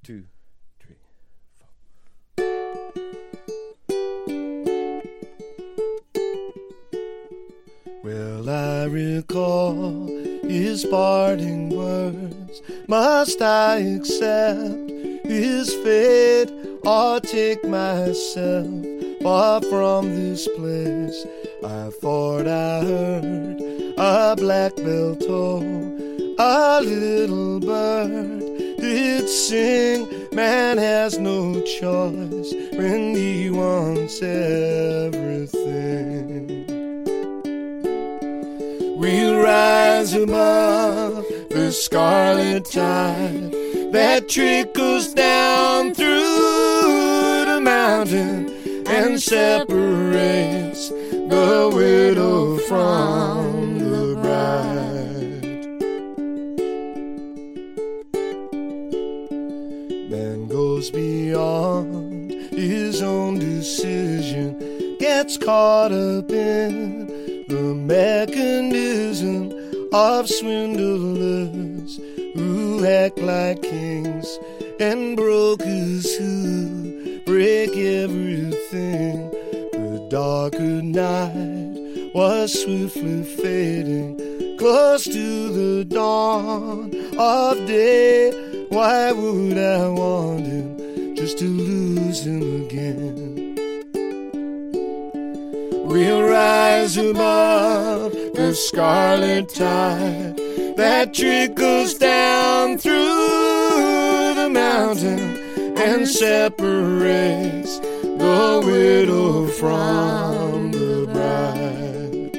2, 3, 4. Well, I recall his parting words. Must I accept his fate or take myself far from this place? I thought I heard a blackbell toll, a little bird did sing. Man has no choice when he wants everything. We'll rise above the scarlet tide that trickles down through the mountain and separates the widow from the bride. Man goes beyond his own decision, gets caught up in the mechanism of swindlers who act like kings and brokers who break everything. The darker night was swiftly fading, close to the dawn of day. Why would I want him just to lose him again? We'll rise above the scarlet tide that trickles down through the mountain and separates the widow from the bride.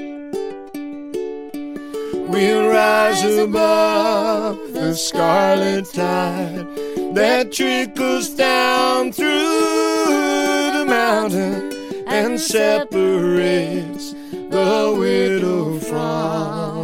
We'll rise above the scarlet tide that trickles down through the mountain and separates the widow from